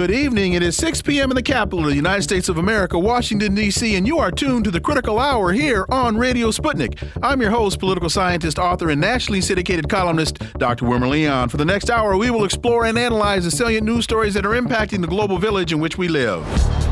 Good evening. It is 6 p.m. in the capital of the United States of America, Washington, D.C., and you are tuned to the Critical Hour here on Radio Sputnik. I'm your host, political scientist, author, and nationally syndicated columnist, Dr. Wilmer Leon. For the next hour, we will explore and analyze the salient news stories that are impacting the global village in which we live.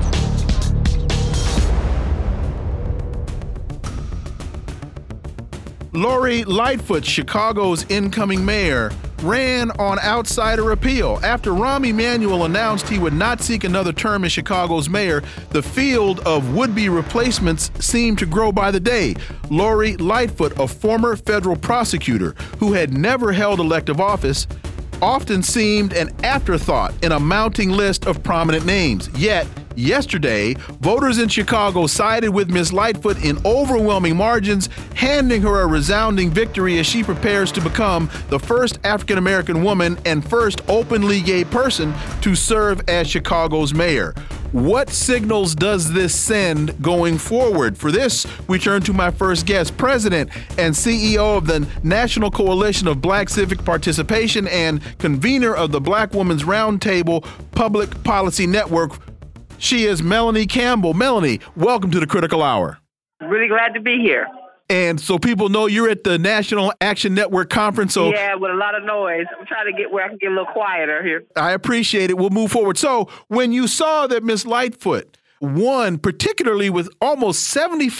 Lori Lightfoot, Chicago's incoming mayor, ran on outsider appeal. After Rahm Emanuel announced he would not seek another term as Chicago's mayor, the field of would-be replacements seemed to grow by the day. Lori Lightfoot, a former federal prosecutor who had never held elective office, often seemed an afterthought in a mounting list of prominent names. Yet, yesterday, voters in Chicago sided with Ms. Lightfoot in overwhelming margins, handing her a resounding victory as she prepares to become the first African-American woman and first openly gay person to serve as Chicago's mayor. What signals does this send going forward? For this, we turn to my first guest, President and CEO of the National Coalition of Black Civic Participation and convener of the Black Women's Roundtable Public Policy Network. She is Melanie Campbell. Melanie, welcome to the Critical Hour. Really glad to be here. And so people know you're at the National Action Network conference. So yeah, with a lot of noise. I'm trying to get where I can get a little quieter here. I appreciate it. We'll move forward. So when you saw that Ms. Lightfoot won, particularly with almost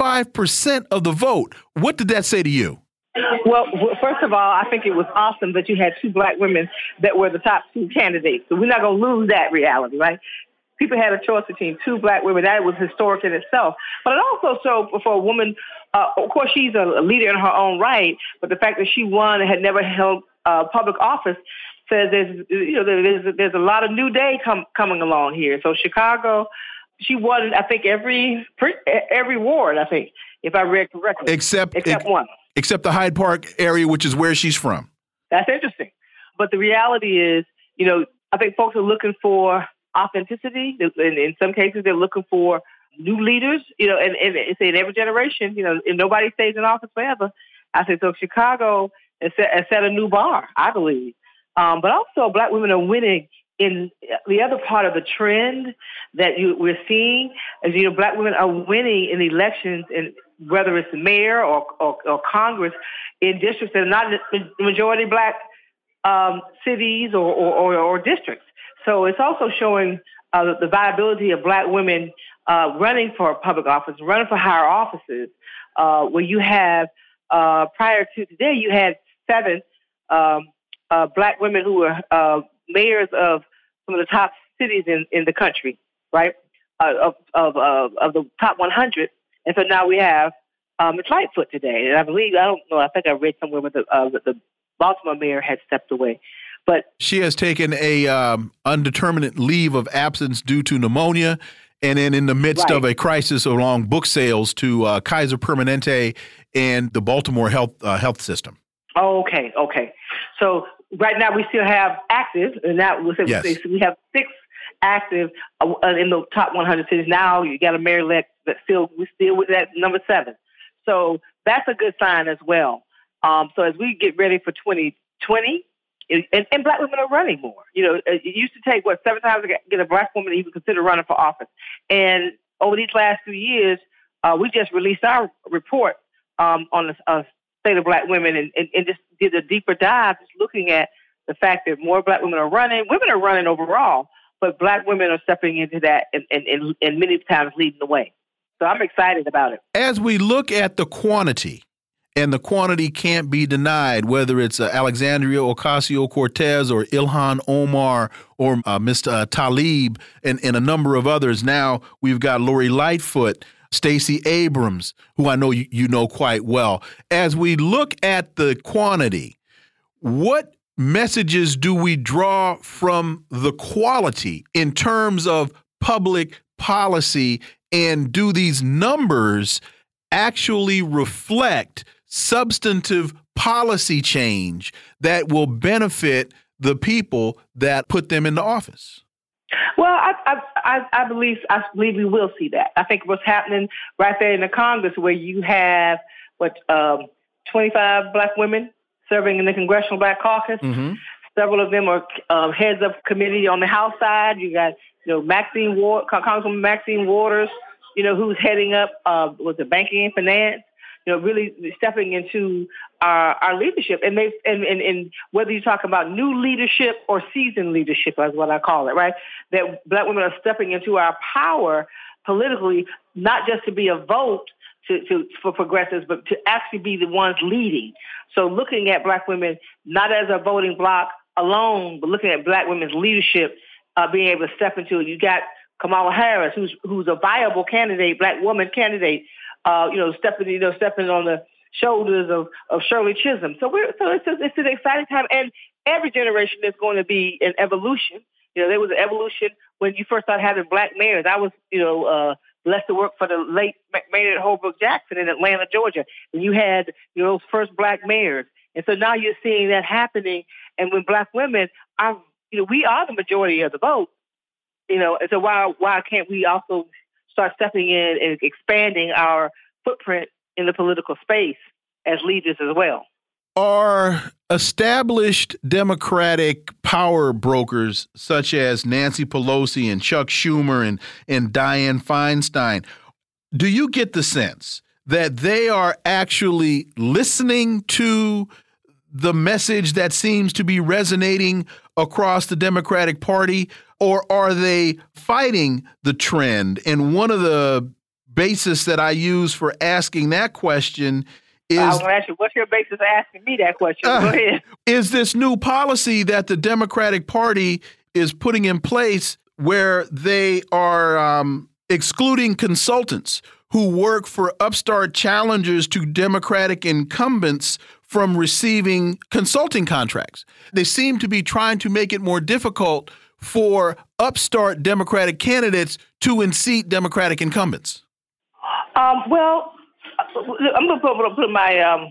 75% of the vote, what did that say to you? Well, first of all, I think it was awesome that you had two Black women that were the top two candidates. So we're not going to lose that reality, right? People had a choice between two Black women. That was historic in itself. But it also showed for a woman, of course, she's a leader in her own right, but the fact that she won and had never held public office says there's a lot of new day coming along here. So Chicago, she won, I think, every ward, I think, if I read correctly. Except one. Except the Hyde Park area, which is where she's from. That's interesting. But the reality is, I think folks are looking for authenticity. In some cases, they're looking for new leaders, and it's in every generation, and nobody stays in office forever. I say, so Chicago has set a new bar, I believe. But also Black women are winning in the other part of the trend that we're seeing is, Black women are winning in elections, and whether it's the mayor or Congress in districts that are not majority Black cities or districts. So it's also showing the viability of Black women running for public office, running for higher offices, where you have, prior to today, you had 7 Black women who were mayors of some of the top cities in the country, right, of the top 100. And so now we have Ms. Lightfoot today. And I think I read somewhere where the Baltimore mayor had stepped away. But she has taken a undetermined leave of absence due to pneumonia, and then in the midst of a crisis along book sales to Kaiser Permanente and the Baltimore health system. Oh, okay. So right now we still have active, and that we have 6 active in the top 100 cities. Now you got a mayor-elect that we're still with that number 7. So that's a good sign as well. So as we get ready for 2020. And Black women are running more. It used to take, 7 times to get a Black woman to even consider running for office. And over these last 2 years, we just released our report on the state of Black women and just did a deeper dive, just looking at the fact that more Black women are running. Women are running overall, but Black women are stepping into that and many times leading the way. So I'm excited about it. As we look at the quantity, and the quantity can't be denied, whether it's Alexandria Ocasio-Cortez or Ilhan Omar or Mr. Tlaib and a number of others. Now we've got Lori Lightfoot, Stacey Abrams, who I know you know quite well. As we look at the quantity, what messages do we draw from the quality in terms of public policy, and do these numbers actually reflect substantive policy change that will benefit the people that put them into office? Well, I believe we will see that. I think what's happening right there in the Congress, where you have 25 Black women serving in the Congressional Black Caucus. Mm-hmm. Several of them are heads of committee on the House side. You got, Congresswoman Maxine Waters, who's heading up with the banking and finance. Really stepping into our leadership, and whether you talk about new leadership or seasoned leadership, is what I call it, right? That Black women are stepping into our power politically, not just to be a vote for progressives, but to actually be the ones leading. So looking at Black women not as a voting bloc alone, but looking at Black women's leadership, being able to step into it. You got Kamala Harris, who's a viable candidate, Black woman candidate. Stepping on the shoulders of Shirley Chisholm. So it's an exciting time, and every generation is going to be an evolution. There was an evolution when you first started having Black mayors. I was, blessed to work for the late Mayor Holbrook Jackson in Atlanta, Georgia, and you had those first Black mayors, and so now you're seeing that happening. And when Black women are, we are the majority of the vote, and so why can't we also start stepping in and expanding our footprint in the political space as leaders as well? Are established Democratic power brokers such as Nancy Pelosi and Chuck Schumer and Dianne Feinstein, do you get the sense that they are actually listening to the message that seems to be resonating across the Democratic Party, or are they fighting the trend? And one of the basis that I use for asking that question is... I was going to ask you, what's your basis for asking me that question? Go ahead. Is this new policy that the Democratic Party is putting in place where they are excluding consultants who work for upstart challengers to Democratic incumbents from receiving consulting contracts? They seem to be trying to make it more difficult for upstart Democratic candidates to unseat Democratic incumbents. Well, I'm going to put my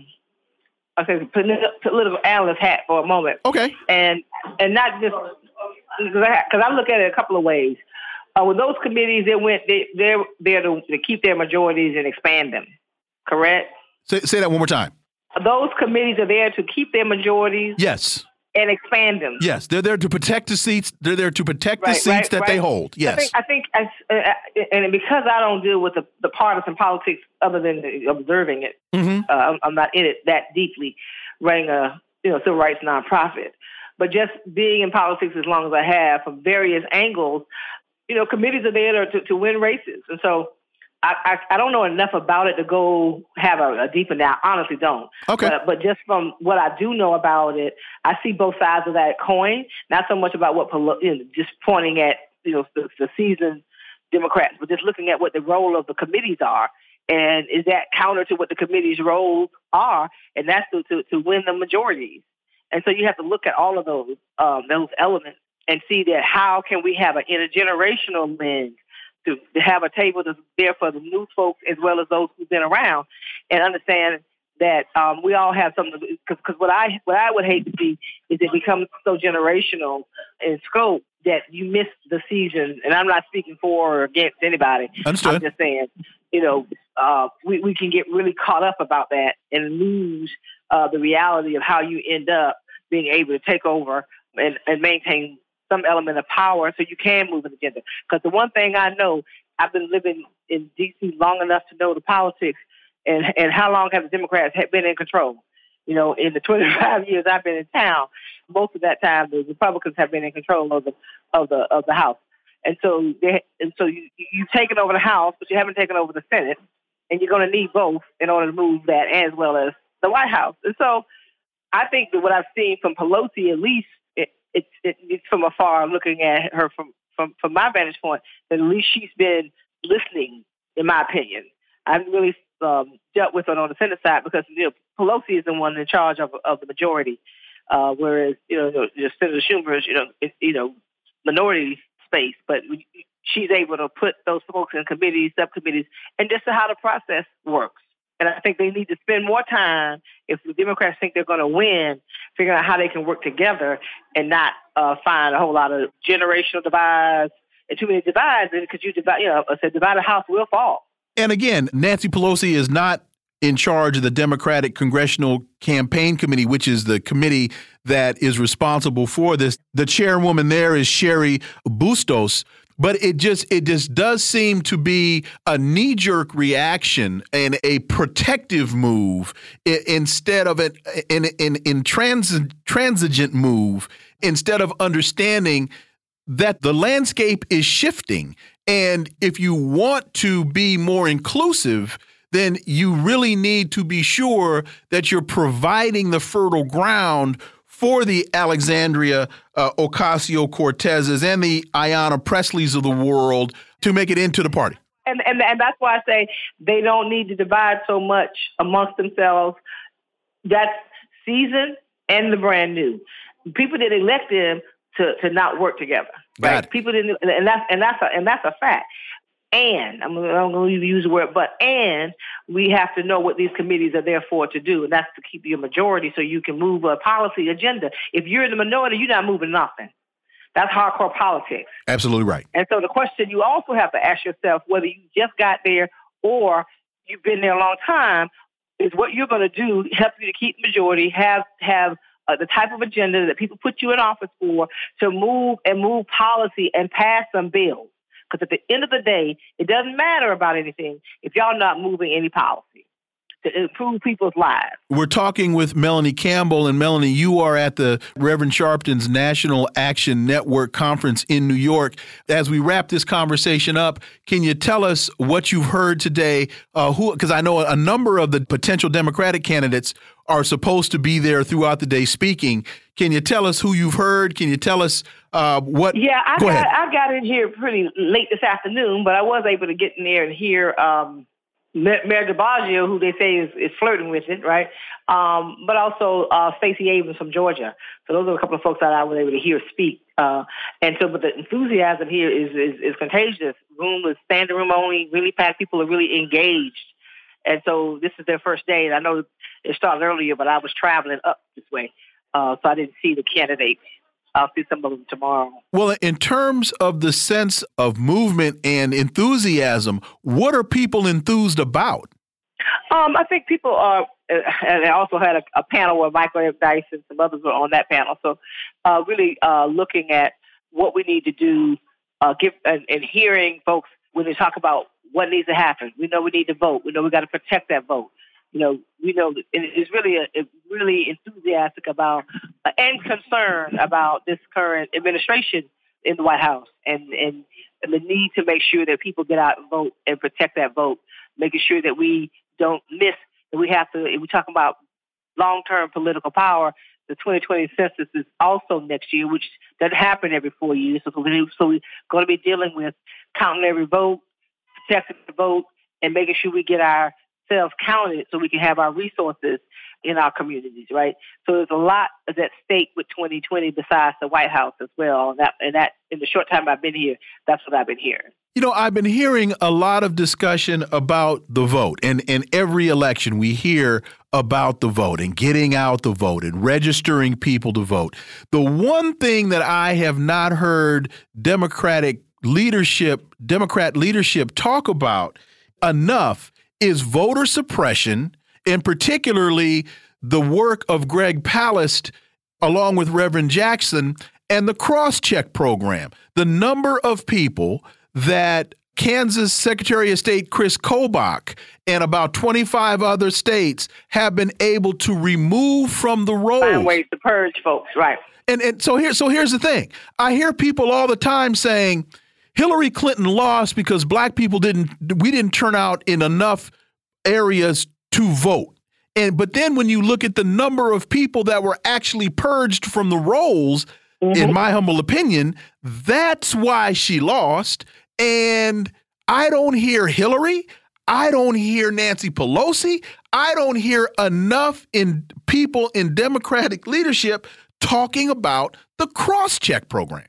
political analyst hat for a moment. Okay. And not just because I look at it a couple of ways. With those committees, they're there to keep their majorities and expand them. Correct? Say that one more time. Those committees are there to keep their majorities. Yes. And expand them. Yes, they're there to protect the seats. They're there to protect the seats that they hold. Yes. I think, and because I don't deal with the partisan politics other than observing it, I'm not in it that deeply, running a civil rights nonprofit. But just being in politics as long as I have from various angles, committees are there to win races, and so I don't know enough about it to go have a deep analysis. I honestly don't. Okay. But just from what I do know about it, I see both sides of that coin. Not so much about what just pointing at the seasoned Democrats, but just looking at what the role of the committees are, and is that counter to what the committees' roles are, and that's to win the majorities. And so you have to look at all of those elements and see that how can we have an intergenerational lens to have a table that's there for the new folks as well as those who've been around, and understand that we all have something. Because what I would hate to see is it becomes so generational in scope that you miss the season. And I'm not speaking for or against anybody. Understood. I'm just saying, we can get really caught up about that and lose the reality of how you end up being able to take over and maintain some element of power so you can move an agenda. Because the one thing I know, I've been living in D.C. long enough to know the politics and how long have the Democrats been in control. In the 25 years I've been in town, most of that time the Republicans have been in control of the House. And so you've taken over the House, but you haven't taken over the Senate, and you're going to need both in order to move that as well as the White House. And so I think that what I've seen from Pelosi, at least, it's from afar, looking at her from my vantage point, that at least she's been listening, in my opinion. I haven't really dealt with her on the Senate side because Pelosi is the one in charge of the majority, whereas Senator Schumer is minority space, but she's able to put those folks in committees, subcommittees, and just how the process works. And I think they need to spend more time, if the Democrats think they're going to win, figuring out how they can work together and not find a whole lot of generational divides and too many divides. Because divide a house will fall. And again, Nancy Pelosi is not in charge of the Democratic Congressional Campaign Committee, which is the committee that is responsible for this. The chairwoman there is Cheri Bustos. But it just does seem to be a knee-jerk reaction and a protective move instead of an intransigent move, instead of understanding that the landscape is shifting. And if you want to be more inclusive, then you really need to be sure that you're providing the fertile ground for the Alexandria Ocasio-Cortezes and the Ayanna Presleys of the world to make it into the party. And that's why I say they don't need to divide so much amongst themselves. That's seasoned and the brand new. People didn't elect them to not work together. Right? People didn't, and that's a fact. And I'm going to use the word, and we have to know what these committees are there for to do, and that's to keep you a majority so you can move a policy agenda. If you're in the minority, you're not moving nothing. That's hardcore politics. Absolutely right. And so the question you also have to ask yourself, whether you just got there or you've been there a long time, is what you're going to do help you to keep majority, have the type of agenda that people put you in office for to move policy and pass some bills. Because at the end of the day, it doesn't matter about anything if y'all not moving any policy to improve people's lives. We're talking with Melanie Campbell. And Melanie, you are at the Reverend Sharpton's National Action Network Conference in New York. As we wrap this conversation up, can you tell us what you've heard today? Because I know a number of the potential Democratic candidates are supposed to be there throughout the day speaking. Can you tell us who you've heard? Can you tell us what? Yeah, I got in here pretty late this afternoon, but I was able to get in there and hear Mayor de Blasio, who they say is flirting with it, right? But also Stacey Abrams from Georgia. So those are a couple of folks that I was able to hear speak. But the enthusiasm here is contagious. Room is standing room only, really packed. People are really engaged. And so this is their first day. And I know it started earlier, but I was traveling up this way. So I didn't see the candidates. I'll see some of them tomorrow. Well, in terms of the sense of movement and enthusiasm, what are people enthused about? I think people are, and I also had a panel where Michael F. Dice and some others were on that panel. So really looking at what we need to do, and hearing folks when they talk about what needs to happen. We know we need to vote. We know we got to protect that vote. We know that it's really enthusiastic about and concerned about this current administration in the White House and the need to make sure that people get out and vote and protect that vote, making sure that we don't miss, that we have to, if we're talking about long-term political power, the 2020 census is also next year, which doesn't happen every 4 years. So we're going to be dealing with counting every vote, protecting the vote, and making sure we get ourselves counted so we can have our resources in our communities, right? So there's a lot at stake with 2020 besides the White House as well. And that in the short time I've been here, that's what I've been hearing. I've been hearing a lot of discussion about the vote. And in every election, we hear about the vote and getting out the vote and registering people to vote. The one thing that I have not heard Democrat leadership talk about enough is voter suppression, and particularly the work of Greg Palast along with Reverend Jackson and the cross-check program. The number of people that Kansas Secretary of State Chris Kobach and about 25 other states have been able to remove from the rolls. Find ways to purge folks, right. And so here's the thing. I hear people all the time saying Hillary Clinton lost because black people didn't turn out in enough areas to vote. But then when you look at the number of people that were actually purged from the rolls, in my humble opinion, that's why she lost. And I don't hear Hillary. I don't hear Nancy Pelosi. I don't hear enough people in Democratic leadership talking about the cross-check program.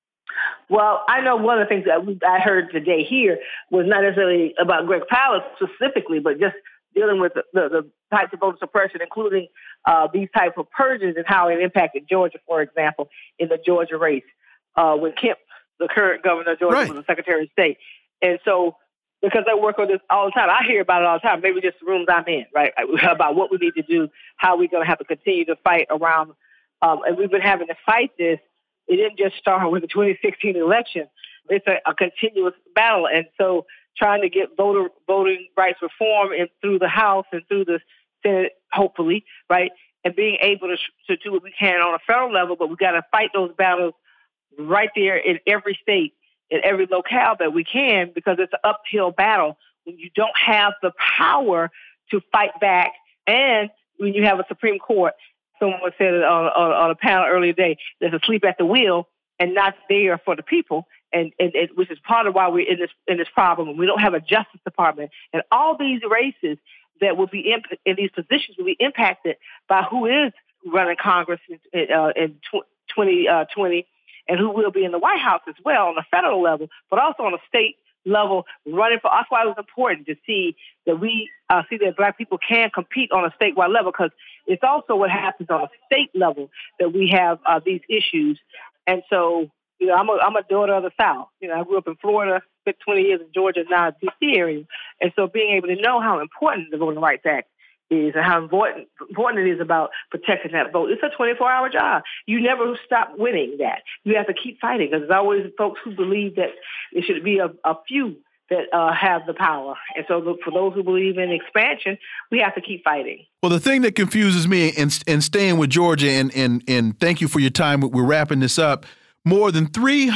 Well, I know one of the things that I heard today here was not necessarily about Greg Palast specifically, but just dealing with the types of voter suppression, including these types of purges and how it impacted Georgia, for example, in the Georgia race, when Kemp, the current governor of Georgia, was the Secretary of State. And so because I work on this all the time. I hear about it all the time. Maybe just the rooms I'm in, right? About what we need to do, how we're going to have to continue to fight around. And we've been having to fight this. It didn't just start with the 2016 election. It's a continuous battle. And so trying to get voting rights reform through the House and through the Senate, hopefully, right? And being able to do what we can on a federal level, but we've got to fight those battles right there in every state, in every locale that we can, because it's an uphill battle when you don't have the power to fight back. And when you have a Supreme Court, someone said it on a panel earlier today, that's asleep at the wheel and not there for the people, and which is part of why we're in this problem. We don't have a Justice Department, and all these races that will be in these positions will be impacted by who is running Congress in 2020 and who will be in the White House as well on the federal level, but also on a state level running for. That's why it was important to see that we see that Black people can compete on a statewide level, because it's also what happens on a state level that we have these issues. And so, I'm a daughter of the South. I grew up in Florida, spent 20 years in Georgia, now in D.C. area. And so being able to know how important the Voting Rights Act is and how important it is about protecting that vote. It's a 24-hour job. You never stop winning that. You have to keep fighting, because there's always folks who believe that it should be a few that have the power. And so for those who believe in expansion, we have to keep fighting. Well, the thing that confuses me in staying with Georgia, and thank you for your time, we're wrapping this up, more than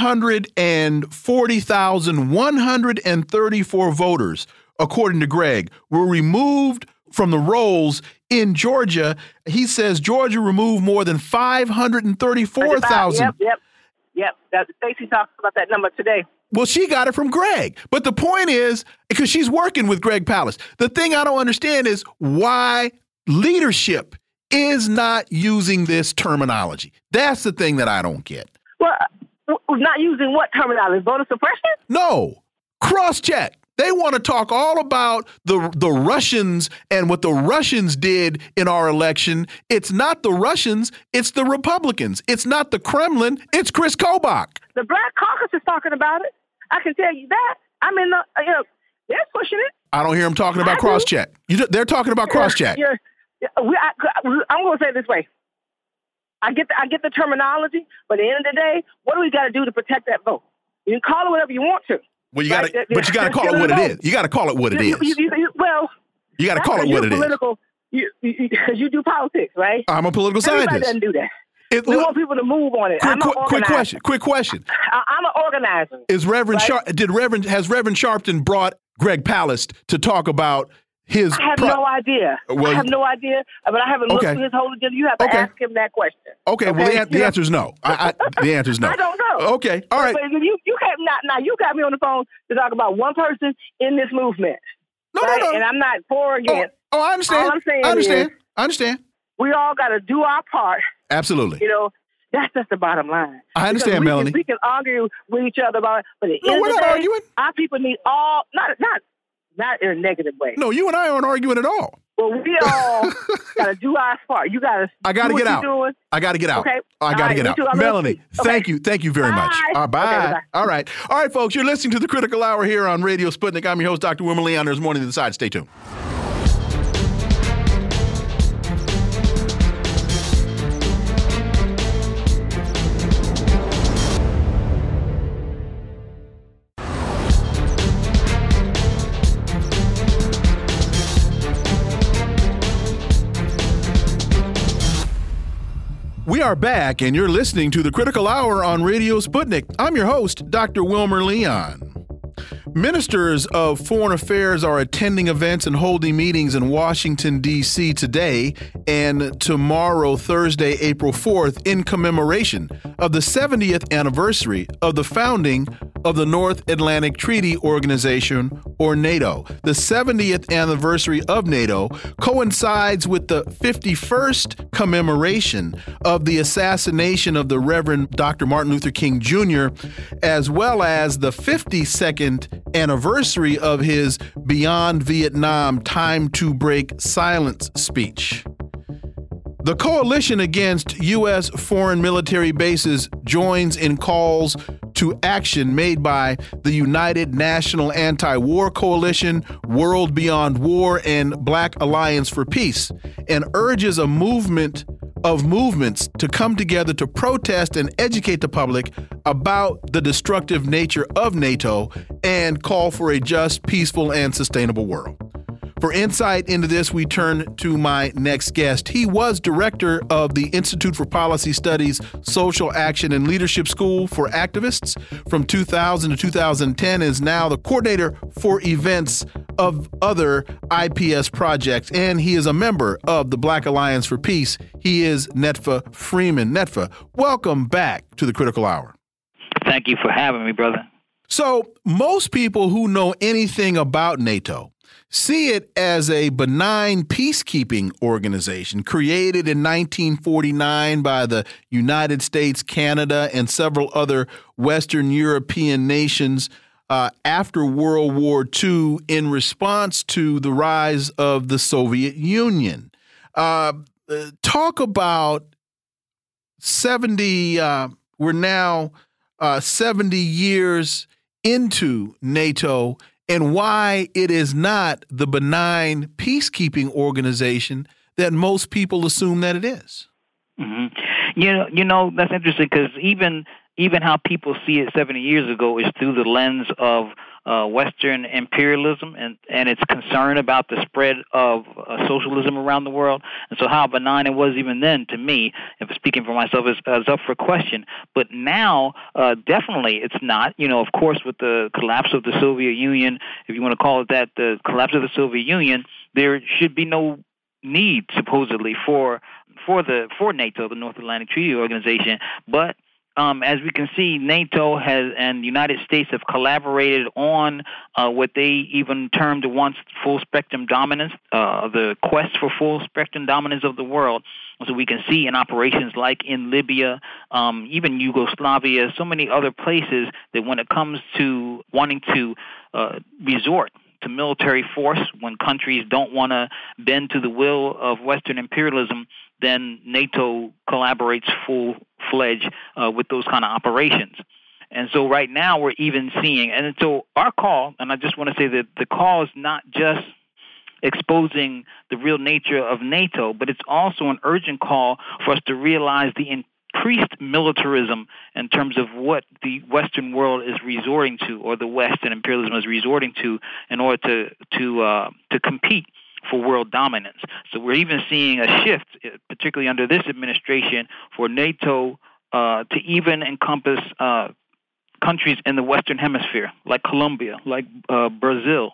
340,134 voters, according to Greg, were removed from the rolls in Georgia. He says Georgia removed more than 534,000. Yep. Stacey talked about that number today. Well, she got it from Greg. But the point is, because she's working with Greg Palast, the thing I don't understand is why leadership is not using this terminology. That's the thing that I don't get. Well, not using what terminology? Voter suppression? No. Cross-check. They want to talk all about the Russians and what the Russians did in our election. It's not the Russians. It's the Republicans. It's not the Kremlin. It's Chris Kobach. The Black Caucus is talking about it. I can tell you that. I mean, they're pushing it. I don't hear them talking about cross-check. They're talking about cross-check. I'm going to say it this way. I get the terminology, but at the end of the day, what do we got to do to protect that vote? You can call it whatever you want to. Well, you got to, but you got to call it what it is. You got to call it what it is. Well, you got to call it what it is. Because you do politics, right? I'm a political scientist. Everybody doesn't do that. We want people to move on it. Quick question. I'm an organizer. Is Reverend has Reverend Sharpton brought Greg Palast to talk about his? I have no idea. Well, I have no idea, but I haven't looked through his whole agenda. You have to ask him that question. Okay. Well, the answer is no. The answer is no. I don't know. Okay. All right. But you can't now. You got me on the phone to talk about one person in this movement. No. And I'm not for or against. I understand. All I'm saying I understand. We all got to do our part. Absolutely. That's just the bottom line. I understand, Melanie. We can argue with each other about it, but at the end of the day, arguing. Our people need not in a negative way. No, you and I aren't arguing at all. Well, we all got to do our part. You got to. I got to get out. I got to get out. Okay. I got to get out. Melanie, thank you very much. Bye. Bye. All right, folks. You're listening to the Critical Hour here on Radio Sputnik. I'm your host, Dr. Wilmer Leon. There's more to the side. Stay tuned. We are back, and you're listening to the Critical Hour on Radio Sputnik. I'm your host, Dr. Wilmer Leon. Ministers of Foreign Affairs are attending events and holding meetings in Washington, D.C. today and tomorrow, Thursday, April 4th, in commemoration of the 70th anniversary of the founding of the North Atlantic Treaty Organization, or NATO. The 70th anniversary of NATO coincides with the 51st commemoration of the assassination of the Reverend Dr. Martin Luther King Jr., as well as the 52nd anniversary of his Beyond Vietnam Time to Break Silence speech. The coalition against U.S. foreign military bases joins in calls to action made by the United National Anti-War Coalition, World Beyond War, and Black Alliance for Peace, and urges a movement of movements to come together to protest and educate the public about the destructive nature of NATO and call for a just, peaceful, and sustainable world. For insight into this, we turn to my next guest. He was director of the Institute for Policy Studies Social Action and Leadership School for Activists from 2000 to 2010, is now the coordinator for events of other IPS projects, and he is a member of the Black Alliance for Peace. He is Netfa Freeman. Netfa, welcome back to the Critical Hour. Thank you for having me, brother. So most people who know anything about NATO see it as a benign peacekeeping organization created in 1949 by the United States, Canada, and several other Western European nations after World War II in response to the rise of the Soviet Union. Talk about 70, we're now 70 years into NATO, and why it is not the benign peacekeeping organization that most people assume that it is. Mm-hmm. You know, that's interesting because even how people see it 70 years ago is through the lens of Western imperialism and its concern about the spread of socialism around the world. And so how benign it was even then, to me, if speaking for myself, is up for question. But now, definitely it's not. You know, of course, with the collapse of the Soviet Union, if you want to call it that, the collapse of the Soviet Union, there should be no need, supposedly, for NATO, the North Atlantic Treaty Organization. But as we can see, NATO and the United States have collaborated on what they even termed once full spectrum dominance, the quest for full spectrum dominance of the world. So we can see in operations like in Libya, even Yugoslavia, so many other places that when it comes to wanting to resort to military force, when countries don't want to bend to the will of Western imperialism, then NATO collaborates full-fledged with those kind of operations. And so right now we're even seeing, and so our call, and I just want to say that the call is not just exposing the real nature of NATO, but it's also an urgent call for us to realize the increased militarism in terms of what the Western world is resorting to, or the West and imperialism is resorting to, in order to compete for world dominance. So we're even seeing a shift, particularly under this administration, for NATO to even encompass countries in the Western Hemisphere, like Colombia, like Brazil.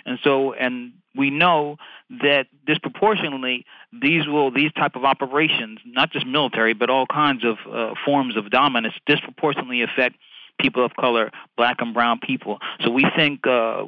And we know that disproportionately these type of operations, not just military, but all kinds of forms of dominance, disproportionately affect people of color, black and brown people. So we think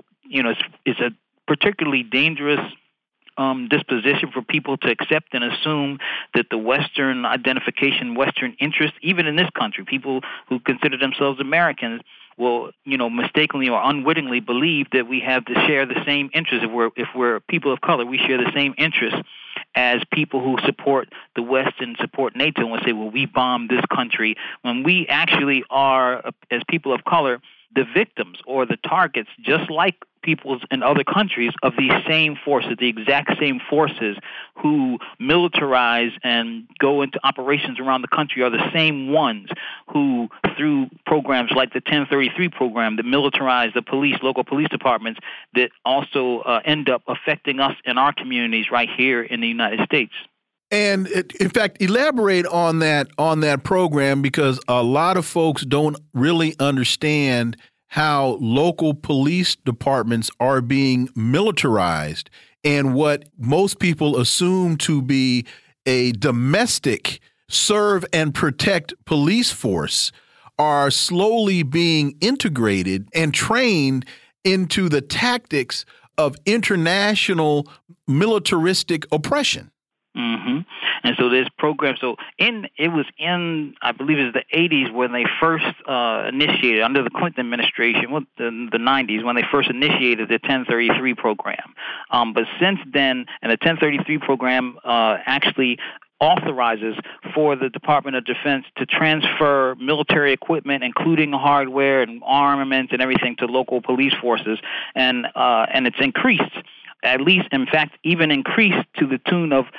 it's a particularly dangerous disposition for people to accept and assume that the Western identification, Western interest, even in this country, people who consider themselves Americans will, mistakenly or unwittingly believe that we have to share the same interests. If we're people of color, we share the same interests as people who support the West and support NATO and will say, well, we bombed this country, when we actually are, as people of color, the victims or the targets, just like peoples in other countries, of these same forces, the exact same forces who militarize and go into operations around the country are the same ones who, through programs like the 1033 program that militarize the police, local police departments, that also end up affecting us in our communities right here in the United States. And in fact, elaborate on that program, because a lot of folks don't really understand how local police departments are being militarized, and what most people assume to be a domestic serve and protect police force are slowly being integrated and trained into the tactics of international militaristic oppression. Mm-hmm. And so this program, it was in, I believe it was the 80s when they first initiated, under the Clinton administration, the 90s, when they first initiated the 1033 program. But since then, and the 1033 program actually authorizes for the Department of Defense to transfer military equipment, including hardware and armaments and everything, to local police forces, and it's increased. At least, in fact, even increased to the tune of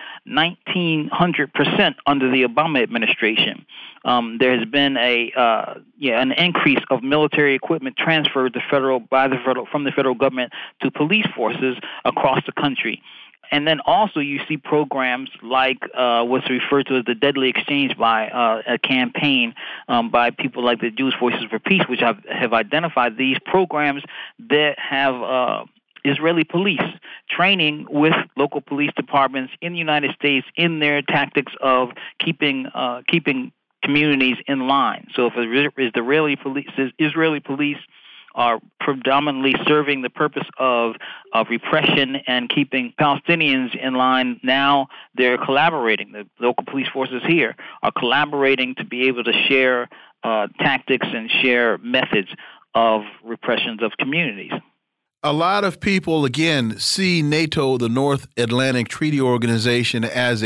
1,900% under the Obama administration. There has been an increase of military equipment transferred from the federal government to police forces across the country. And then also you see programs like what's referred to as the Deadly Exchange, by a campaign by people like the Jewish Voices for Peace, which have identified these programs that have Israeli police training with local police departments in the United States in their tactics of keeping communities in line. So if Israeli police are predominantly serving the purpose of repression and keeping Palestinians in line, now they're collaborating. The local police forces here are collaborating to be able to share tactics and share methods of repressions of communities. A lot of people, again, see NATO, the North Atlantic Treaty Organization, and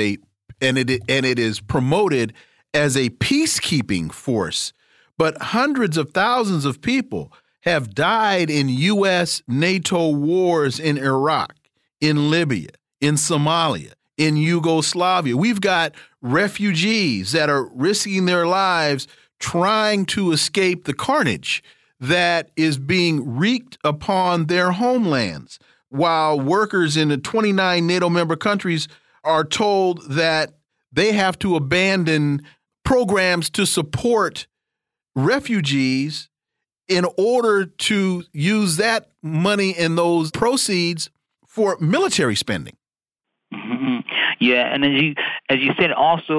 it is promoted as a peacekeeping force. But hundreds of thousands of people have died in U.S. NATO wars in Iraq, in Libya, in Somalia, in Yugoslavia. We've got refugees that are risking their lives trying to escape the carnage that is being wreaked upon their homelands, while workers in the 29 NATO member countries are told that they have to abandon programs to support refugees in order to use that money and those proceeds for military spending. Mm-hmm. Yeah, and as you said, also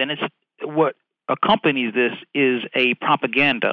what accompanies this is a propaganda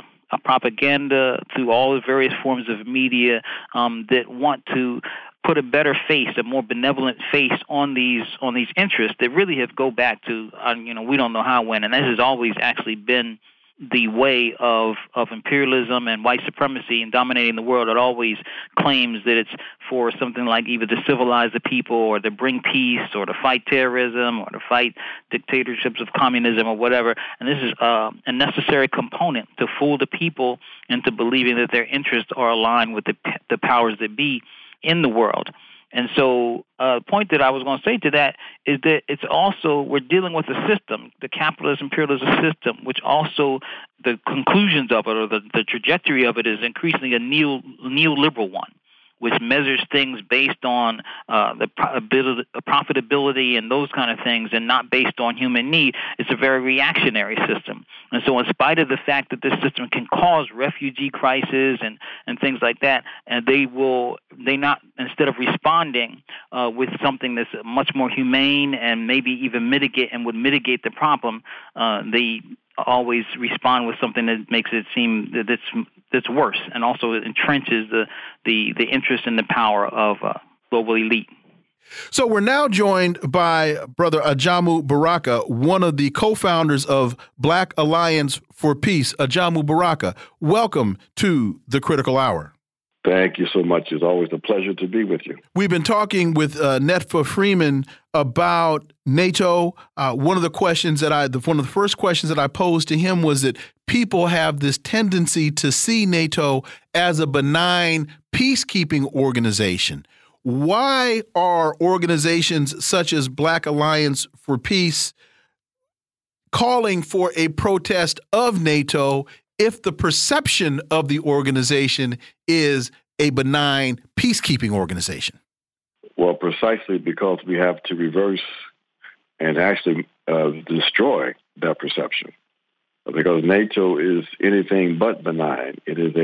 through all the various forms of media that want to put a better face, a more benevolent face on these interests that really have go back to we don't know how when, and this has always actually been the way of imperialism and white supremacy and dominating the world. It always claims that it's for something like either to civilize the people or to bring peace or to fight terrorism or to fight dictatorships of communism or whatever. And this is a necessary component to fool the people into believing that their interests are aligned with the powers that be in the world. And so the point that I was going to say to that is that it's also, we're dealing with a system, the capitalist imperialist system, which also the conclusions of it or the trajectory of it is increasingly a neoliberal one, which measures things based on the profitability and those kind of things and not based on human need. It's a very reactionary system. And so in spite of the fact that this system can cause refugee crises and things like that, and instead of responding with something that's much more humane and maybe even would mitigate the problem, they always respond with something that makes it seem that that's worse, and also entrenches the interest and the power of global elite. So we're now joined by Brother Ajamu Baraka, one of the co-founders of Black Alliance for Peace. Ajamu Baraka, welcome to the Critical Hour. Thank you so much. It's always a pleasure to be with you. We've been talking with Netfa Freeman about NATO. One of the first questions that I posed to him was that people have this tendency to see NATO as a benign peacekeeping organization. Why are organizations such as Black Alliance for Peace calling for a protest of NATO if the perception of the organization is a benign peacekeeping organization? Well, precisely because we have to reverse and actually destroy that perception. Because NATO is anything but benign. It is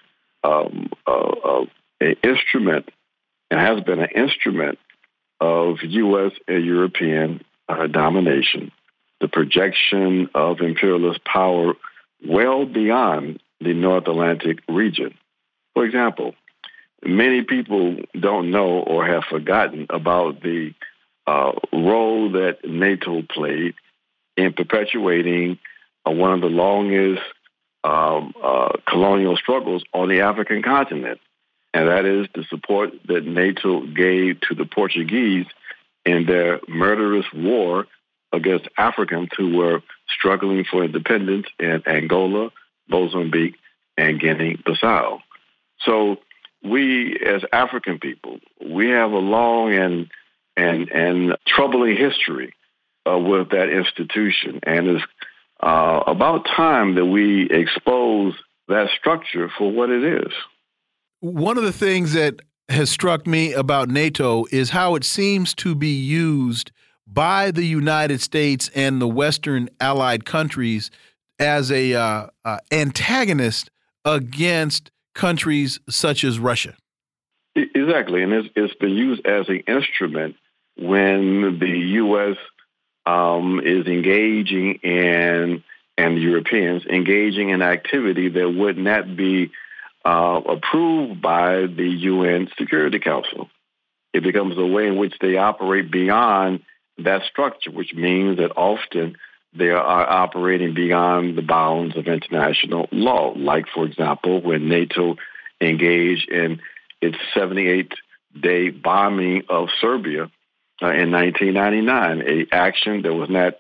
a instrument, and has been an instrument of U.S. and European domination, the projection of imperialist power well beyond the North Atlantic region. For example, many people don't know or have forgotten about the role that NATO played in perpetuating one of the longest colonial struggles on the African continent, and that is the support that NATO gave to the Portuguese in their murderous war against Africans who were struggling for independence in Angola, Mozambique, and Guinea-Bissau. So we, as African people, we have a long and troubling history with that institution, and it's about time that we expose that structure for what it is. One of the things that has struck me about NATO is how it seems to be used by the United States and the Western allied countries as a antagonist against countries such as Russia. Exactly, and it's been used as an instrument when the U.S. Is engaging in, and the Europeans engaging in activity that would not be approved by the UN Security Council. It becomes a way in which they operate beyond that structure, which means that often they are operating beyond the bounds of international law. Like, for example, when NATO engaged in its 78-day bombing of Serbia in 1999, an action that was not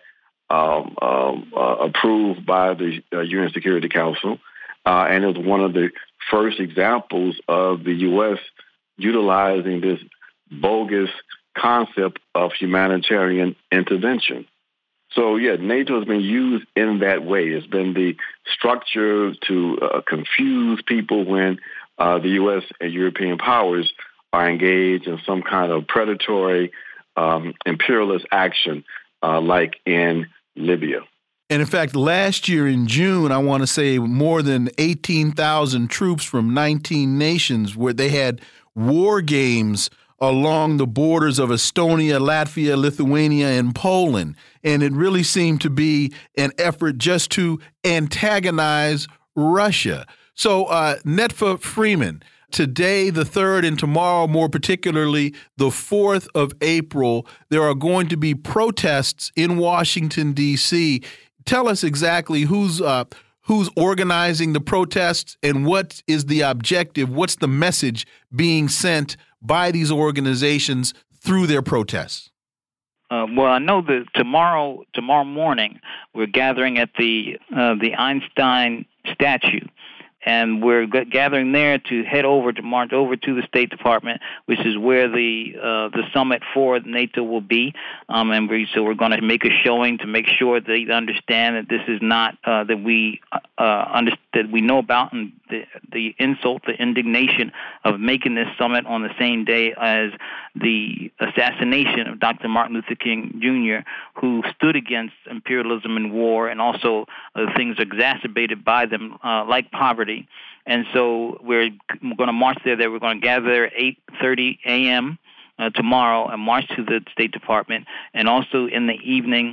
approved by the UN Security Council, and it was one of the first examples of the U.S. utilizing this bogus concept of humanitarian intervention. So, yeah, NATO has been used in that way. It's been the structure to confuse people when the U.S. and European powers are engaged in some kind of predatory imperialist action like in Libya. And in fact, last year in June, I want to say more than 18,000 troops from 19 nations where they had war games along the borders of Estonia, Latvia, Lithuania, and Poland. And it really seemed to be an effort just to antagonize Russia. So, Netfa Freeman, today, the 3rd, and tomorrow, more particularly, the 4th of April, there are going to be protests in Washington, D.C. Tell us exactly who's organizing the protests and what is the objective, what's the message being sent by these organizations through their protests? Well, I know that tomorrow morning, we're gathering at the Einstein statue. And we're gathering there to march over to the State Department, which is where the summit for NATO will be. So we're going to make a showing to make sure they understand that this is not that we know about, and the insult, the indignation of making this summit on the same day as the assassination of Dr. Martin Luther King Jr., who stood against imperialism and war, and also things exacerbated by them, like poverty. And so we're going to march there. We're going to gather there at 8:30 a.m. Tomorrow and march to the State Department, and also in the evening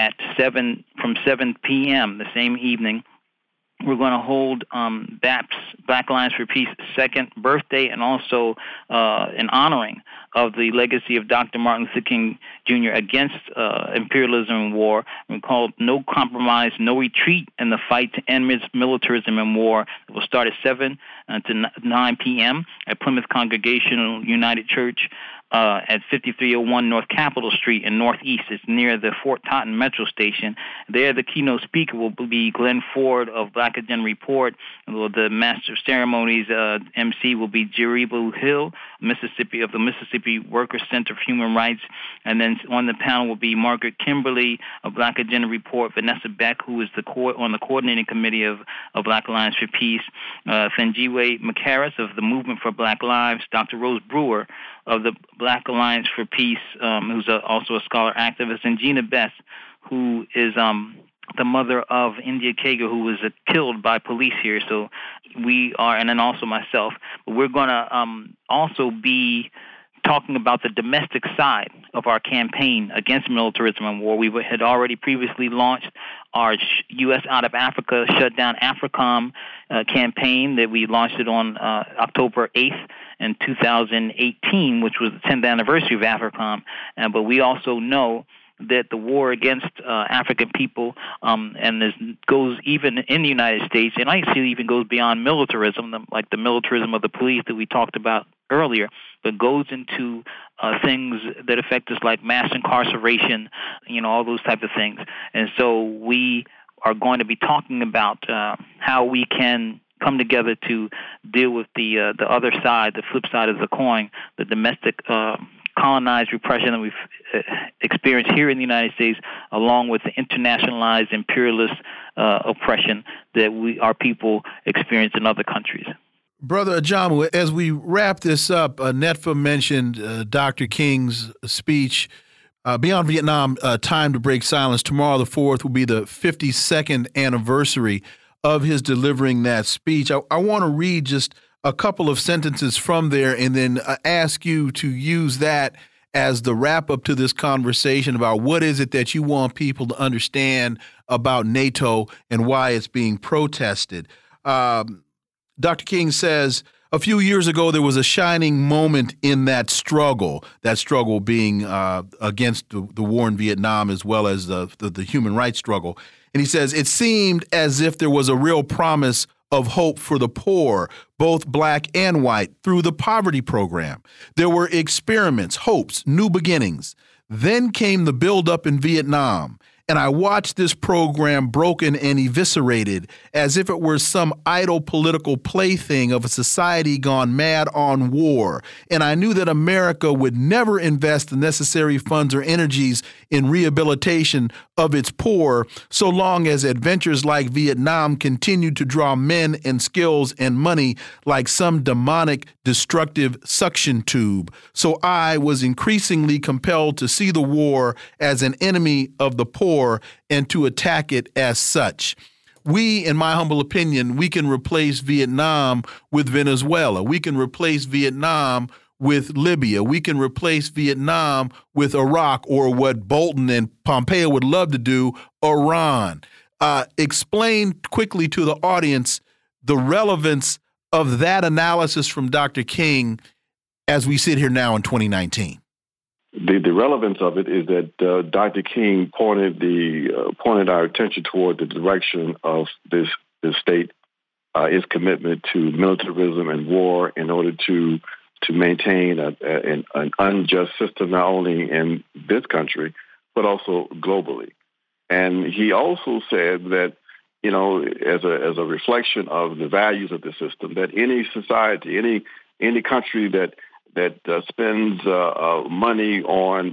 from 7 p.m. the same evening, we're going to hold BAP's, Black Alliance for Peace, 2nd birthday, and also an honoring of the legacy of Dr. Martin Luther King Jr. against imperialism and war. We call it No Compromise, No Retreat in the Fight to End Militarism and War. It will start at 7 to 9 p.m. at Plymouth Congregational United Church at 5301 North Capitol Street in Northeast. It's near the Fort Totten Metro Station. There, the keynote speaker will be Glenn Ford of Black Agenda Report. The Master of Ceremonies MC will be Jeribu Hill, Mississippi, of the Mississippi Workers Center for Human Rights. And then on the panel will be Margaret Kimberly of Black Agenda Report, Vanessa Beck, who is on the coordinating committee of Black Alliance for Peace, Thanjiwe McCarris of the Movement for Black Lives, Dr. Rose Brewer of the Black Alliance for Peace, who's also a scholar activist, and Gina Best, who is the mother of India Kager, who was killed by police here. So we are, and then also myself. But we're going to also be talking about the domestic side of our campaign against militarism and war. We had already previously launched our U.S. Out of Africa Shut Down AFRICOM campaign that we launched it on October 8th in 2018, which was the 10th anniversary of AFRICOM. But we also know that the war against African people, and this goes even in the United States, and I see it even goes beyond militarism, like the militarism of the police that we talked about earlier, but goes into things that affect us like mass incarceration, all those type of things. And so we are going to be talking about how we can come together to deal with the other side, the flip side of the coin, the domestic colonized repression that we've experienced here in the United States, along with the internationalized imperialist oppression that our people experience in other countries. Brother Ajamu, as we wrap this up, Netfa mentioned Dr. King's speech, Beyond Vietnam, Time to Break Silence. Tomorrow, the 4th, will be the 52nd anniversary of his delivering that speech. I want to read just a couple of sentences from there and then ask you to use that as the wrap-up to this conversation about what is it that you want people to understand about NATO and why it's being protested. Dr. King says, a few years ago, there was a shining moment in that struggle being against the war in Vietnam as well as the human rights struggle. And he says, it seemed as if there was a real promise of hope for the poor, both black and white, through the poverty program. There were experiments, hopes, new beginnings. Then came the buildup in Vietnam, and I watched this program broken and eviscerated as if it were some idle political plaything of a society gone mad on war. And I knew that America would never invest the necessary funds or energies in rehabilitation of its poor so long as adventures like Vietnam continued to draw men and skills and money like some demonic, destructive suction tube. So I was increasingly compelled to see the war as an enemy of the poor and to attack it as such. We, in my humble opinion, we can replace Vietnam with Venezuela. We can replace Vietnam with Libya. We can replace Vietnam with Iraq, or what Bolton and Pompeo would love to do, Iran. Explain quickly to the audience the relevance of that analysis from Dr. King as we sit here now in 2019. The relevance of it is that Dr. King pointed our attention toward the direction of this state, its commitment to militarism and war in order to maintain an unjust system, not only in this country, but also globally. And he also said that, as a reflection of the values of the system, that any society, any country that spends money on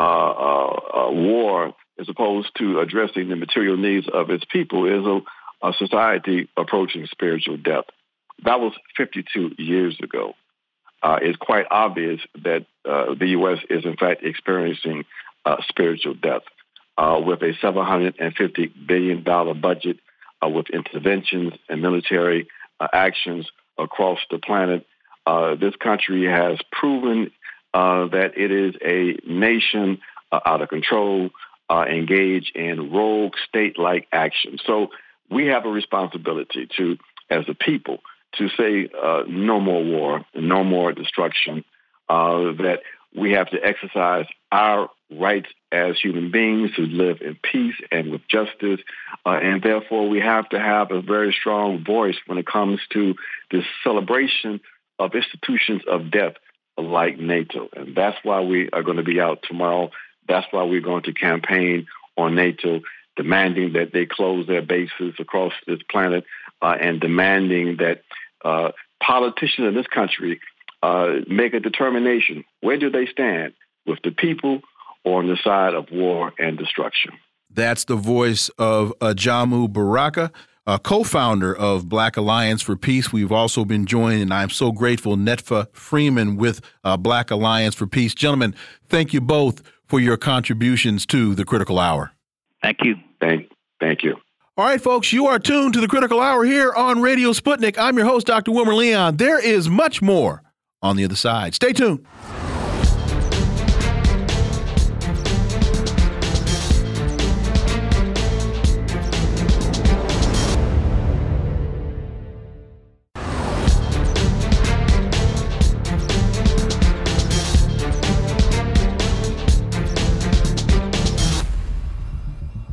war as opposed to addressing the material needs of its people is a society approaching spiritual death. That was 52 years ago. It's quite obvious that the U.S. is, in fact, experiencing spiritual death with a $750 billion budget with interventions and military actions across the planet. This country has proven that it is a nation out of control, engaged in rogue state-like action. So we have a responsibility to, as a people, to say no more war, no more destruction, that we have to exercise our rights as human beings to live in peace and with justice. And therefore, we have to have a very strong voice when it comes to this celebration of institutions of death like NATO. And that's why we are going to be out tomorrow. That's why we're going to campaign on NATO, demanding that they close their bases across this planet and demanding that politicians in this country make a determination. Where do they stand, with the people or on the side of war and destruction? That's the voice of Ajamu Baraka, co-founder of Black Alliance for Peace. We've also been joined, and I'm so grateful, Netfa Freeman with Black Alliance for Peace. Gentlemen, thank you both for your contributions to the Critical Hour. Thank you. Thank you. All right, folks, you are tuned to the Critical Hour here on Radio Sputnik. I'm your host, Dr. Wilmer Leon. There is much more on the other side. Stay tuned.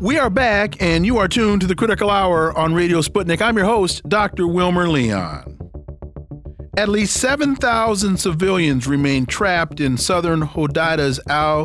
We are back, and you are tuned to the Critical Hour on Radio Sputnik. I'm your host, Dr. Wilmer Leon. At least 7,000 civilians remain trapped in southern Hodeida's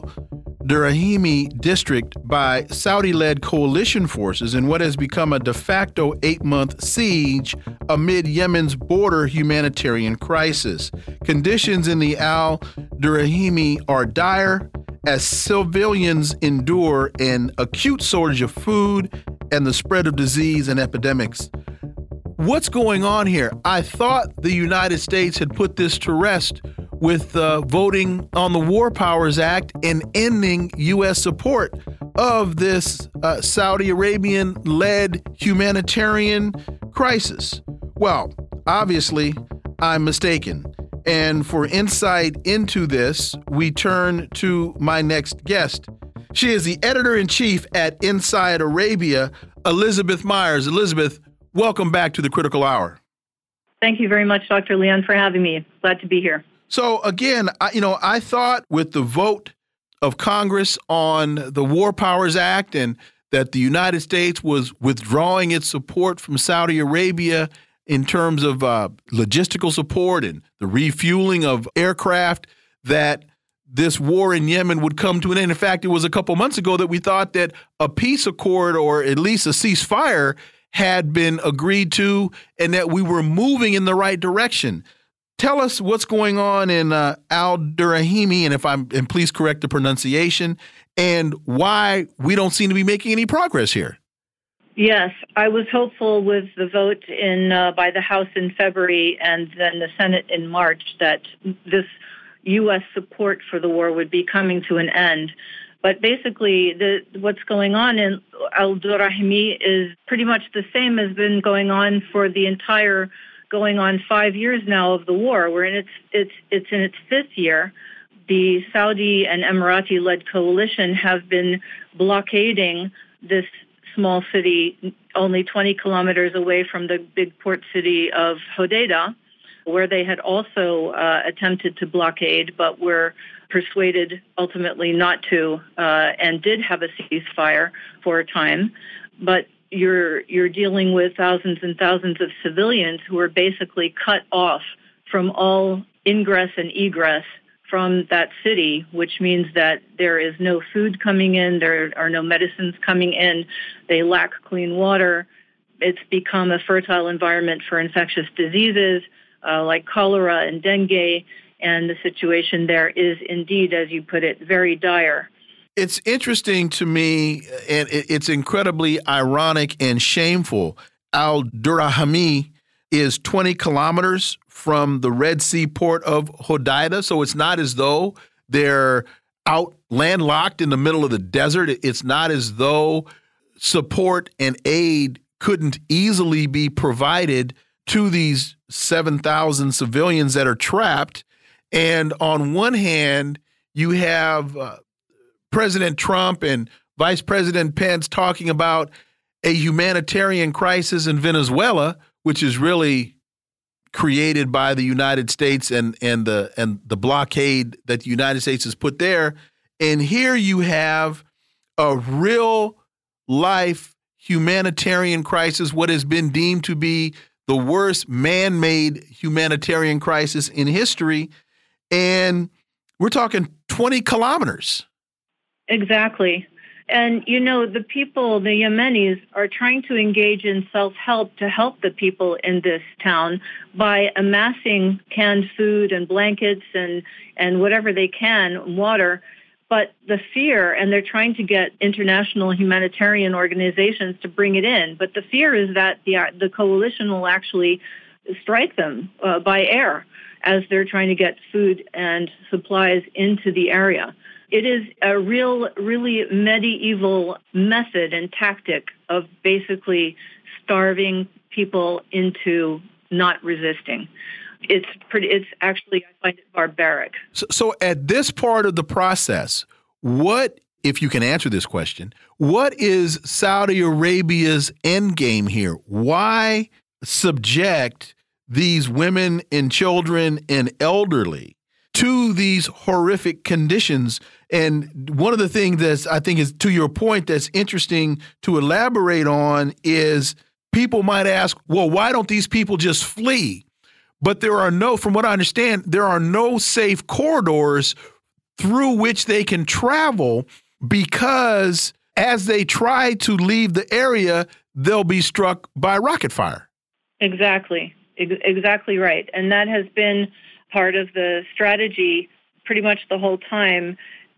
al-Durahimi district by Saudi-led coalition forces in what has become a de facto 8-month siege amid Yemen's border humanitarian crisis. Conditions in the al-Durahimi are dire as civilians endure an acute shortage of food and the spread of disease and epidemics. What's going on here? I thought the United States had put this to rest with voting on the War Powers Act and ending U.S. support of this Saudi Arabian-led humanitarian crisis. Well, obviously, I'm mistaken. And for insight into this, we turn to my next guest. She is the editor-in-chief at Inside Arabia, Elizabeth Myers. Elizabeth, welcome back to the Critical Hour. Thank you very much, Dr. Leon, for having me. Glad to be here. So again, I thought with the vote of Congress on the War Powers Act and that the United States was withdrawing its support from Saudi Arabia in terms of logistical support and the refueling of aircraft, that this war in Yemen would come to an end. In fact, it was a couple months ago that we thought that a peace accord, or at least a ceasefire, had been agreed to and that we were moving in the right direction. Tell us what's going on in al-Durahimi, and please correct the pronunciation, and why we don't seem to be making any progress here. Yes, I was hopeful with the vote by the House in February and then the Senate in March that this U.S. support for the war would be coming to an end. But basically, what's going on in al-Durahimi is pretty much the same as been going on for the entire going on 5 years now of the war. We're in it's in its fifth year. The Saudi and Emirati-led coalition have been blockading this small city only 20 kilometers away from the big port city of Hodeida, where they had also attempted to blockade, but were persuaded ultimately not to, and did have a ceasefire for a time. But you're dealing with thousands and thousands of civilians who are basically cut off from all ingress and egress from that city, which means that there is no food coming in, there are no medicines coming in, they lack clean water. It's become a fertile environment for infectious diseases like cholera and dengue, and the situation there is indeed, as you put it, very dire. It's interesting to me, and it's incredibly ironic and shameful. Al-Durahimi is 20 kilometers from the Red Sea port of Hodeida, so it's not as though they're out landlocked in the middle of the desert. It's not as though support and aid couldn't easily be provided to these 7,000 civilians that are trapped. And on one hand, you have President Trump and Vice President Pence talking about a humanitarian crisis in Venezuela, which is really created by the United States and the blockade that the United States has put there. And here you have a real life humanitarian crisis, what has been deemed to be the worst man-made humanitarian crisis in history. And we're talking 20 kilometers. Exactly. And, you know, the people, the Yemenis, are trying to engage in self-help to help the people in this town by amassing canned food and blankets and whatever they can, water. But the fear, and they're trying to get international humanitarian organizations to bring it in, but the fear is that the coalition will actually strike them by air as they're trying to get food and supplies into the area. It is a really medieval method and tactic of basically starving people into not resisting. It's actually, I find it barbaric. So at this part of the process, what, if you can answer this question, what is Saudi Arabia's end game here? Why subject these women and children and elderly to these horrific conditions? And one of the things that I think is, to your point, that's interesting to elaborate on is people might ask, well, why don't these people just flee? But there are no, from what I understand, there are no safe corridors through which they can travel, because as they try to leave the area, they'll be struck by rocket fire. Exactly. Exactly right. And that has been part of the strategy pretty much the whole time,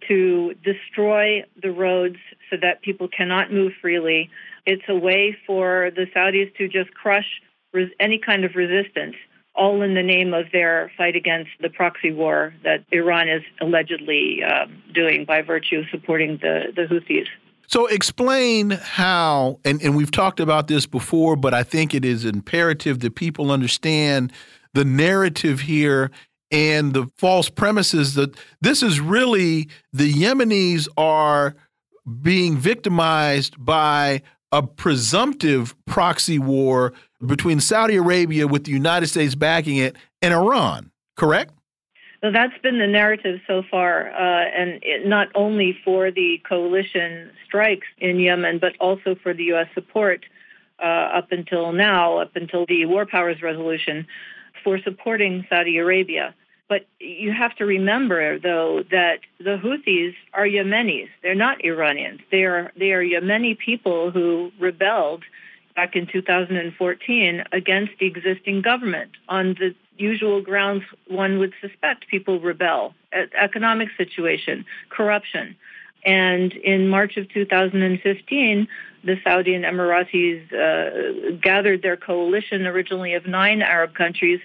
to destroy the roads so that people cannot move freely. It's a way for the Saudis to just crush any kind of resistance, all in the name of their fight against the proxy war that Iran is allegedly doing by virtue of supporting the Houthis. So explain how, and we've talked about this before, but I think it is imperative that people understand the narrative here and the false premises that this is really, the Yemenis are being victimized by a presumptive proxy war between Saudi Arabia, with the United States backing it, and Iran, correct? So that's been the narrative so far, and not only for the coalition strikes in Yemen, but also for the U.S. support up until now, up until the War Powers Resolution, for supporting Saudi Arabia. But you have to remember, though, that the Houthis are Yemenis. They're not Iranians. They are Yemeni people who rebelled back in 2014 against the existing government on the usual grounds one would suspect people rebel: economic situation, corruption. And in March of 2015, the Saudi and Emiratis gathered their coalition, originally of 9 Arab countries,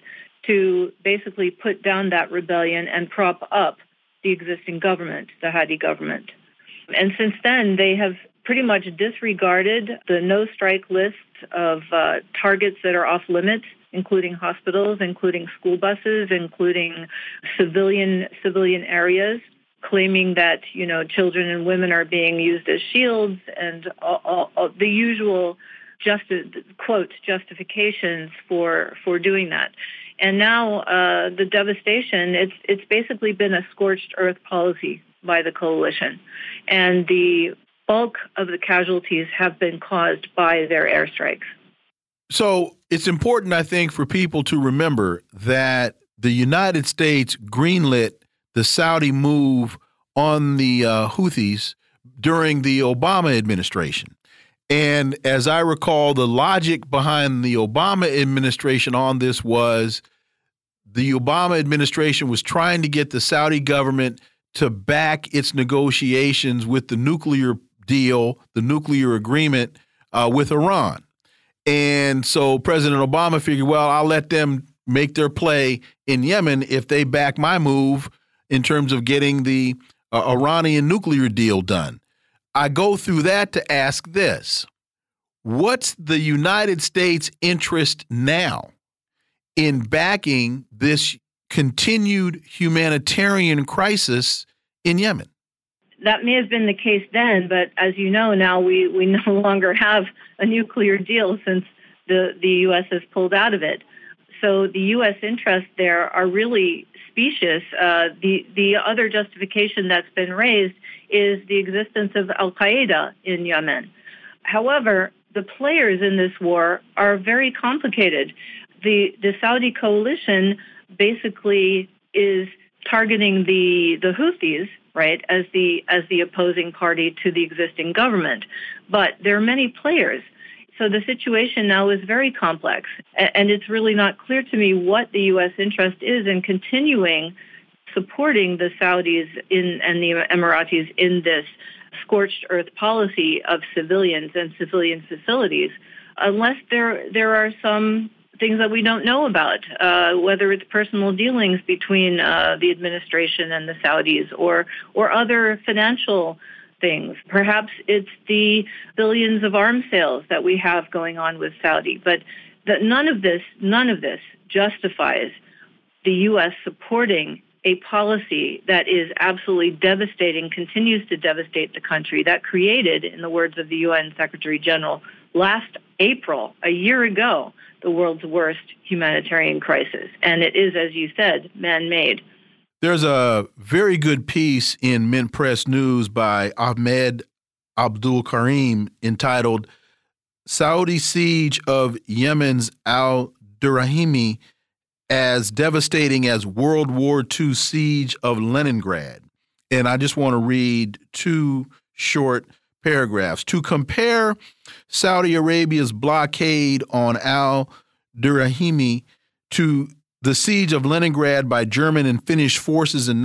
to basically put down that rebellion and prop up the existing government, the Hadi government. And since then, they have pretty much disregarded the no-strike list of targets that are off-limits, including hospitals, including school buses, including civilian areas, claiming that, children and women are being used as shields, and all the usual justifications for doing that. And now the devastation, it's basically been a scorched earth policy by the coalition. And the bulk of the casualties have been caused by their airstrikes. So it's important, I think, for people to remember that the United States greenlit the Saudi move on the Houthis during the Obama administration. And as I recall, the logic behind the Obama administration on this was the Obama administration was trying to get the Saudi government to back its negotiations with the nuclear deal, the nuclear agreement with Iran. And so President Obama figured, well, I'll let them make their play in Yemen if they back my move in terms of getting the Iranian nuclear deal done. I go through that to ask this: what's the United States' interest now in backing this continued humanitarian crisis in Yemen? That may have been the case then, but as you know, now we no longer have a nuclear deal since the U.S. has pulled out of it. So the U.S. interests there are really specious. The other justification that's been raised is the existence of al-Qaeda in Yemen. However, the players in this war are very complicated. The Saudi coalition basically is targeting the Houthis, right, as the opposing party to the existing government. But there are many players. So the situation now is very complex, and it's really not clear to me what the U.S. interest is in continuing supporting the Saudis and the Emiratis in this scorched earth policy of civilians and civilian facilities, unless there are some things that we don't know about, whether it's personal dealings between the administration and the Saudis or other financial things. Perhaps it's the billions of arms sales that we have going on with Saudi. But none of this justifies the U.S. supporting a policy that is absolutely devastating, continues to devastate the country, that created, in the words of the UN Secretary General, last April, a year ago, the world's worst humanitarian crisis. And it is, as you said, man-made. There's a very good piece in Mint Press News by Ahmed Abdul Karim entitled Saudi Siege of Yemen's al-Durahimi as Devastating as World War II Siege of Leningrad. And I just want to read two short paragraphs. To compare Saudi Arabia's blockade on al-Durahimi to the siege of Leningrad by German and Finnish forces in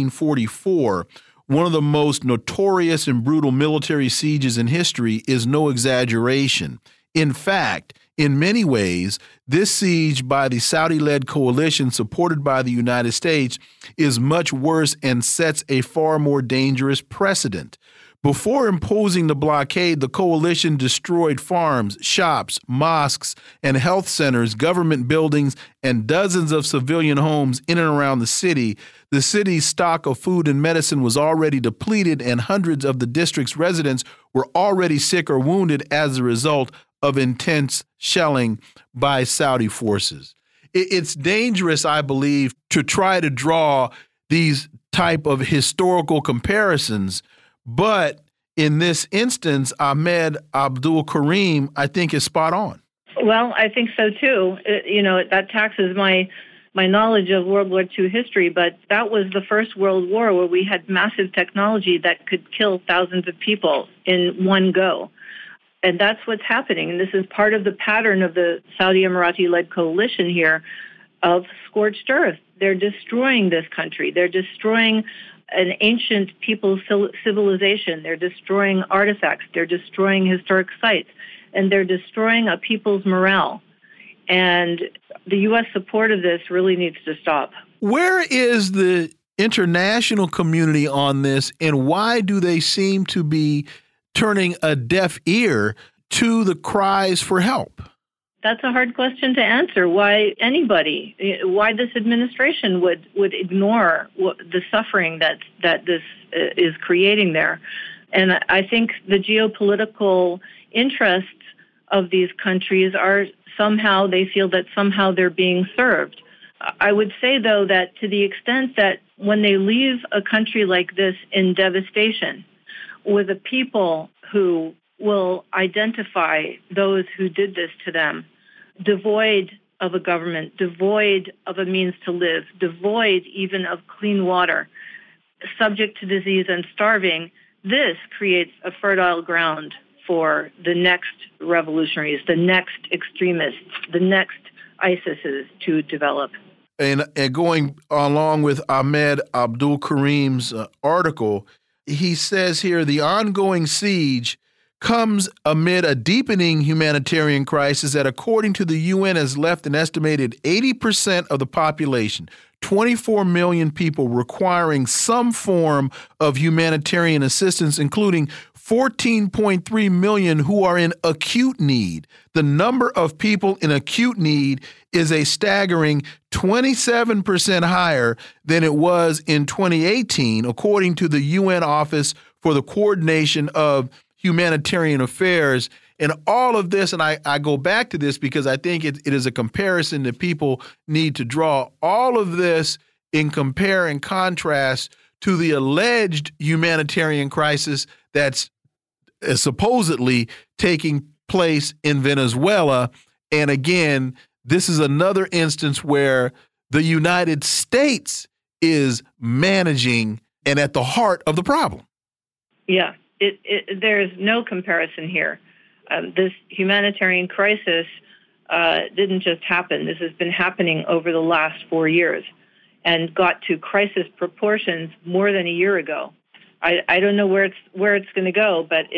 1944, one of the most notorious and brutal military sieges in history, is no exaggeration. In fact, in many ways, this siege by the Saudi-led coalition supported by the United States is much worse and sets a far more dangerous precedent. Before imposing the blockade, the coalition destroyed farms, shops, mosques, and health centers, government buildings, and dozens of civilian homes in and around the city. The city's stock of food and medicine was already depleted, and hundreds of the district's residents were already sick or wounded as a result of intense shelling by Saudi forces. It's dangerous, I believe, to try to draw these type of historical comparisons. But in this instance, Ahmed Abdul Karim, I think, is spot on. Well, I think so, too. That taxes my knowledge of World War II history, but that was the First World War where we had massive technology that could kill thousands of people in one go. And that's what's happening. And this is part of the pattern of the Saudi Emirati-led coalition here of scorched earth. They're destroying this country. They're destroying an ancient people's civilization. They're destroying artifacts. They're destroying historic sites. And they're destroying a people's morale. And the U.S. support of this really needs to stop. Where is the international community on this, and why do they seem to be turning a deaf ear to the cries for help? That's a hard question to answer. Why this administration would ignore the suffering that this is creating there. And I think the geopolitical interests of these countries are they feel that somehow they're being served. I would say, though, that to the extent that when they leave a country like this in devastation, with a people who will identify those who did this to them, devoid of a government, devoid of a means to live, devoid even of clean water, subject to disease and starving, this creates a fertile ground for the next revolutionaries, the next extremists, the next ISISes to develop. And going along with Ahmed Abdul Karim's article, he says here, the ongoing siege comes amid a deepening humanitarian crisis that, according to the UN, has left an estimated 80% of the population, 24 million people, requiring some form of humanitarian assistance, including 14.3 million who are in acute need. The number of people in acute need is a staggering 27% higher than it was in 2018, according to the UN Office for the Coordination of Humanitarian Affairs. And all of this, and I go back to this because I think it is a comparison that people need to draw. All of this in compare and contrast to the alleged humanitarian crisis that's supposedly taking place in Venezuela. And again, this is another instance where the United States is managing and at the heart of the problem. Yeah, there's no comparison here. This humanitarian crisis didn't just happen. This has been happening over the last 4 years and got to crisis proportions more than a year ago. I don't know where it's going to go, but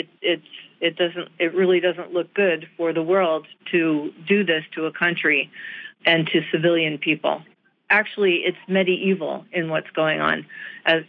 it really doesn't look good for the world to do this to a country and to civilian people. Actually, it's medieval in what's going on. As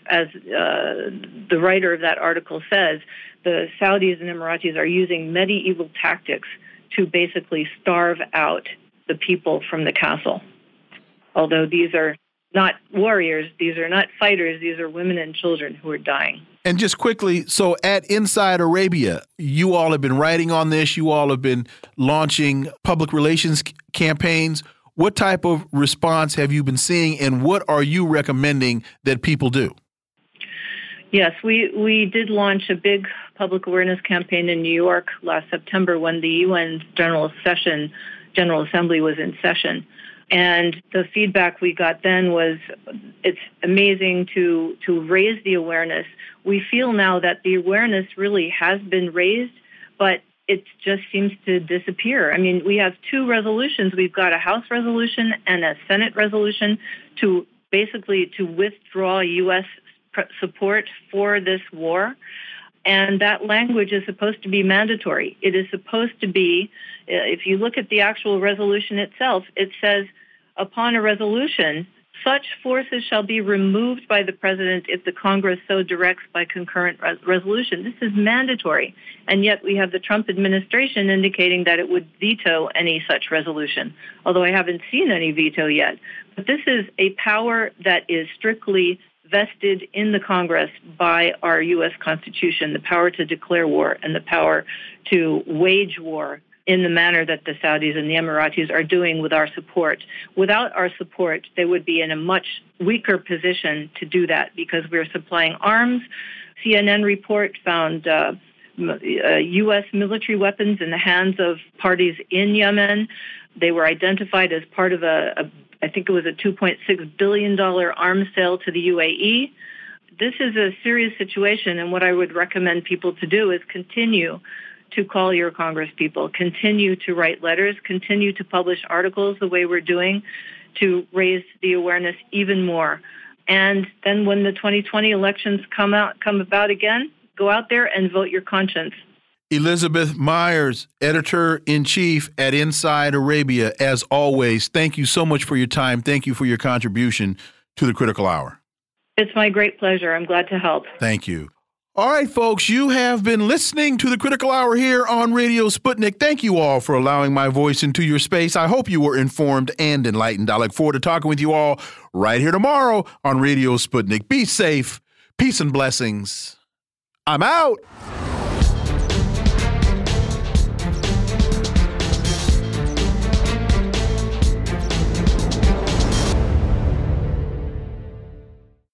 the writer of that article says, the Saudis and Emiratis are using medieval tactics to basically starve out the people from the castle. Although these are not warriors, these are not fighters, these are women and children who are dying. And just quickly, so at Inside Arabia, you all have been writing on this, you all have been launching public relations campaigns. What type of response have you been seeing, and what are you recommending that people do? Yes, we did launch a big public awareness campaign in New York last September when the UN General Assembly was in session. And the feedback we got then was it's amazing to raise the awareness. We feel now that the awareness really has been raised, but it just seems to disappear. I mean, we have two resolutions. We've got a House resolution and a Senate resolution to basically to withdraw U.S. support for this war. And that language is supposed to be mandatory. It is supposed to be, if you look at the actual resolution itself, it says, upon a resolution, such forces shall be removed by the president if the Congress so directs by concurrent resolution. This is mandatory. And yet we have the Trump administration indicating that it would veto any such resolution, although I haven't seen any veto yet. But this is a power that is strictly vested in the Congress by our U.S. Constitution, the power to declare war and the power to wage war in the manner that the Saudis and the Emiratis are doing with our support. Without our support, they would be in a much weaker position to do that because we're supplying arms. CNN report found U.S. military weapons in the hands of parties in Yemen. They were identified as part of I think it was a $2.6 billion arms sale to the UAE. This is a serious situation, and what I would recommend people to do is continue to call your Congress people, continue to write letters, continue to publish articles the way we're doing to raise the awareness even more. And then when the 2020 elections come about again, go out there and vote your conscience. Elizabeth Myers, Editor-in-Chief at Inside Arabia, as always, thank you so much for your time. Thank you for your contribution to the Critical Hour. It's my great pleasure. I'm glad to help. Thank you. All right, folks, you have been listening to the Critical Hour here on Radio Sputnik. Thank you all for allowing my voice into your space. I hope you were informed and enlightened. I look forward to talking with you all right here tomorrow on Radio Sputnik. Be safe. Peace and blessings. I'm out.